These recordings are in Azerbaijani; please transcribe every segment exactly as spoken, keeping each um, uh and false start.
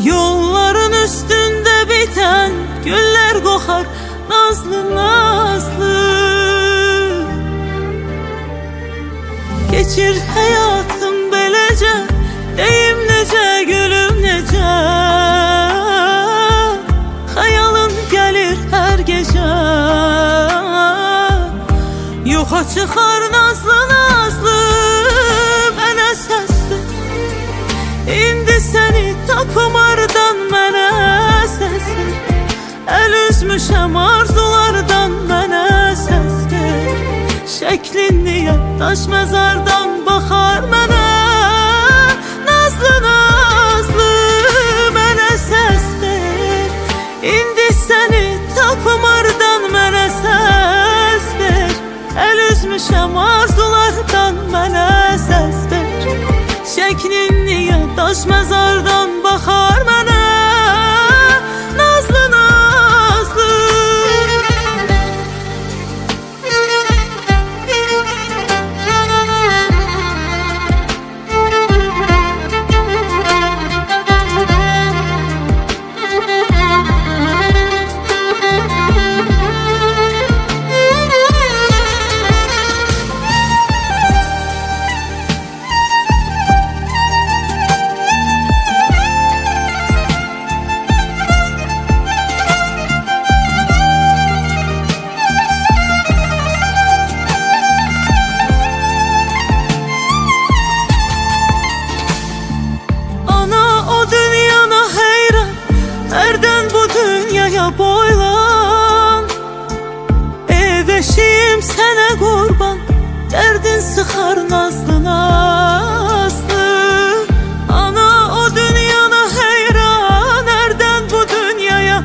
Yolların üstünde biten güller kokar nazlı nazlı. Geçir hayatım belece, deyim nece gülüm nece. Hayalın gelir her gece, yoxa çıxar nazlı nazlı. Mənə səsdir, indi səni tapımardan mənə səsdir. Əl üzmüşəm arzulardan mənə səsdir. Şəklin niyə daş məzardan baxar mənə nazlı nazlı. Mənə səsdir, indi səni tapımardan mənə səsdir. Əl üzmüşəm arzulardan mənə səsdir. Şəklin niyə daş məzardan baxar mənə nazlı nazlı. Boylan ev eşiyim sənə qurban, dərdin sıxar nazlı nazlı. Ana o dünyana heyran, ərdən bu dünyaya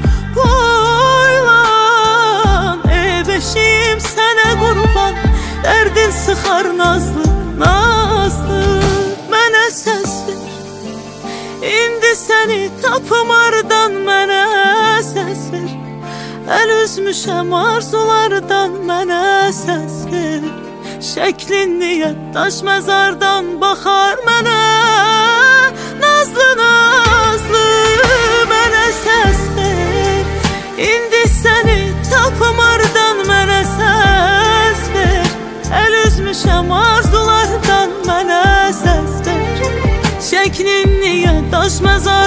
boylan. Ev eşiyim sənə qurban, dərdin sıxar nazlı nazlı. Mənə səs ver, indi səni tapımardan mənə səs ver. Əl üzmüşəm arzulardan mənə səs ver. Şəklin niyə daş məzardan baxar mənə nazlı nazlı. Mənə səs ver, indi səni tapımardan mənə səs ver. Əl üzmüşəm arzulardan mənə səs ver. Şəklin niyə daş məzardan